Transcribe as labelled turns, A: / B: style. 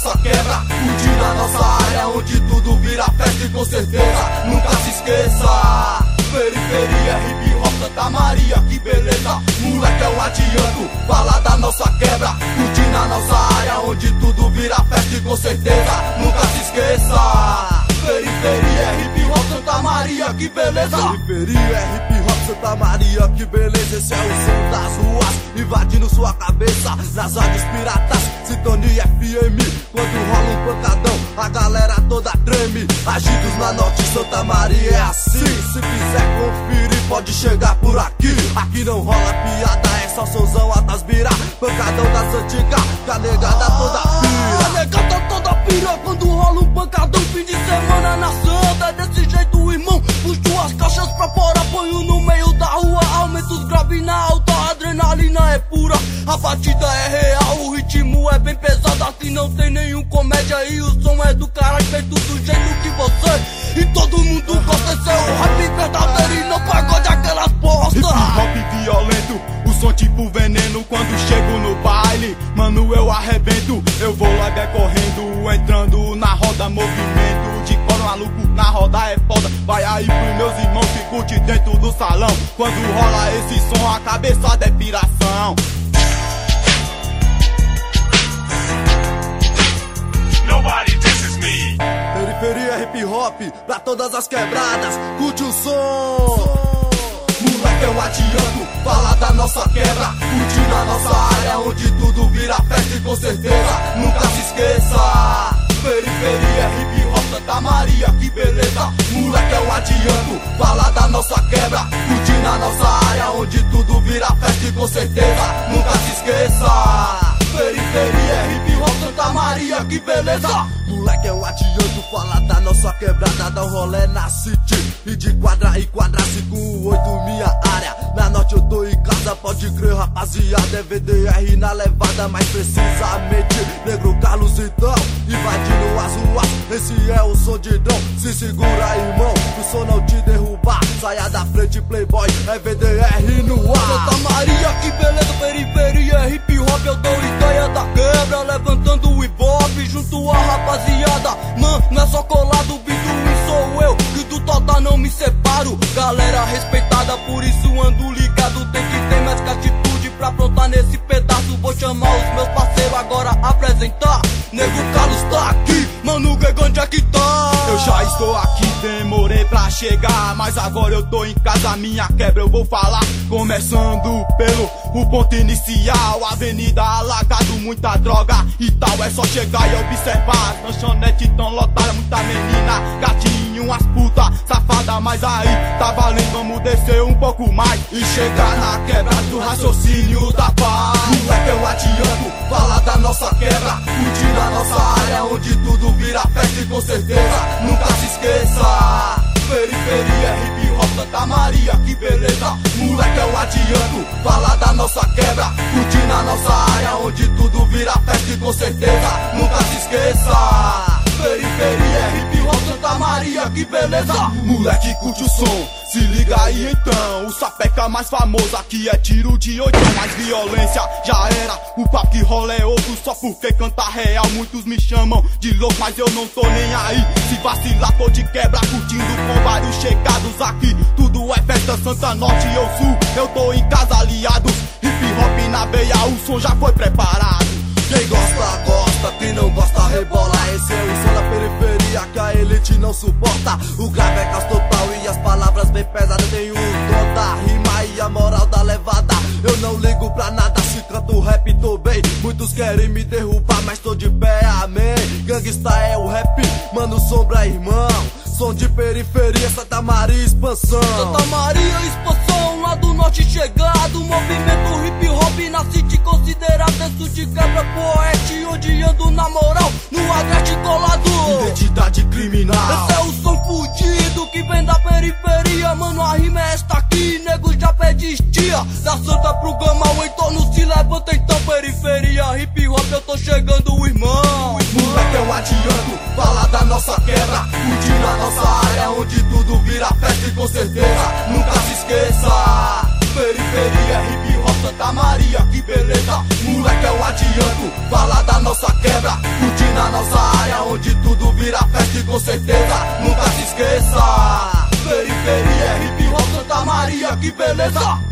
A: nossa quebra, curtindo a nossa área, onde tudo vira festa e com certeza nunca se esqueça. Periferia, hip hop, Santa Maria, que beleza. Moleque, eu adianto, fala da nossa quebra, curtindo a nossa área, onde tudo vira festa e com certeza nunca se esqueça. Periferia, hip hop, Santa Maria, que beleza.
B: Periferia, hip hop, Santa Maria, que beleza. Esse é o som das ruas, invadindo sua cabeça. Nas rádios piratas, sintonia FM. Quando rola um pancadão, a galera toda treme. Agidos na norte, Santa Maria é assim. Se quiser conferir, pode chegar por aqui. Aqui não rola piada, é só somzão altas bira. Pancadão das antigas, que a negada toda pira.
C: A negada toda pira quando rola um pancadão. Fim de semana na Santa, é desse jeito, irmão. Puxo as caixas pra fora, ponho no meio da rua. Aumento os graves na alta, a adrenalina é pura. A batida é real, o ritmo é bem pesado. Aqui não tem nenhum comédia e o som é do caralho, feito do jeito que você e todo mundo gosta. Esse é o rap verdadeiro e não pagode aquelas bosta.
A: Hip hop violento, o som tipo veneno. Quando chego no baile, mano, eu arrebento. Eu vou logo correndo, entrando na roda, movimento de coro maluco na roda é foda. Vai aí pros meus irmãos que curte dentro do salão. Quando rola esse som, a cabeçada é piração.
D: Nobody disses me.
B: Periferia, hip hop, pra todas as quebradas, curte o som.
A: Moleque, eu adianto, fala da nossa quebra, curtindo a nossa área, onde tudo vira festa e com certeza nunca se esqueça. Periferia, hip hop, Santa Maria, que beleza. Moleque, eu adianto, fala da nossa quebra, curtindo a nossa área, onde tudo vira festa e com certeza nunca se esqueça. Periferia, hip hop, Santa Maria, que beleza.
B: Moleque, eu adianto, falar da nossa quebrada. Dá um rolê na city e de quadra em quadra, 58 minha área. Na norte eu tô em casa, pode crer, rapaziada. É VDR na levada, mais precisamente Negro Carlos então, invadindo as ruas. Esse é o som de Dom, se segura, irmão, o som não te derrubar. Saia da frente, playboy, é VDR no ar.
C: Santa Maria, que beleza. Periferia, hip hop, eu dou ideia da quebra, levantando o ibope junto à rapaziada. Mano, não é só colar do Biduim, sou eu, que do total não me separo. Galera respeitada, por isso ando ligado. Tem que ter mais que atitude pra aprontar nesse pedaço. Vou chamar os meus parceiros agora apresentar. Nego Carlos tá aqui, mano, Gego, onde é que tá?
A: Eu já estou aqui, demorei pra chegar, mas agora eu tô em casa, minha quebra eu vou falar. Começando pelo o ponto inicial, avenida alagado, muita droga e tal. É só chegar e observar, lanchonete tão lotada, muita menina, gatinho, as puta, safada. Mas aí tá valendo, vamos descer um pouco mais e chegar na quebra do raciocínio da paz. Moleque, eu adianto, fala da nossa quebra, curtindo a nossa área, onde tudo vira festa e com certeza nunca se esqueça. Periferia, hip hop, Santa Maria, que beleza. Moleque, eu adianto, fala da nossa quebra, curtindo a nossa área, onde tudo vira festa e com certeza nunca se esqueça. Periferia, hip hop, Santa Maria, que beleza. Moleque, curte o som, se liga aí então. O sapeca mais famoso aqui é tiro de 8, mais violência já era. O papo que rola é outro, só porque canta real. Muitos me chamam de louco, mas eu não tô nem aí. Se vacilar, tô de quebra, curtindo com vários chegados aqui. Tudo é festa, Santa Norte ou Sul, eu tô em casa aliados. Hip hop na veia, o som já foi preparado.
B: Quem gosta, gosta, quem não gosta, rebola. Esse é o som da periferia que a elite não suporta. O grave é caos total e as palavras bem pesadas. Tenho o dom da rima e a moral da levada. Eu não ligo pra nada, se canto rap tô bem. Muitos querem me derrubar, mas tô de pé, amém. Gangsta é o rap, mano, sombra, irmão. Som de periferia, Santa Maria, expansão.
C: Santa Maria, expansão, lá do norte chegado. Movimento hip hop na city considerado texto de quebra, poete, odiando na moral, no agreste colado.
A: Identidade criminal.
C: Esse é o som fudido que vem da periferia, mano, a rima é esta aqui, nego já pedistia. Da Santa pro Gama, o entorno se levanta, então periferia, hip hop, eu tô chegando, irmão.
A: Moleque, eu adianto, fala da nossa quebra, curtindo a nossa área, onde tudo vira festa e com certeza nunca se esqueça. Periferia, hip hop, Santa Maria, que beleza. Moleque, eu adianto, fala da nossa quebra, curtindo
B: na nossa área, onde tudo vira festa e com certeza nunca se esqueça. Periferia, hip hop, Santa Maria, que beleza!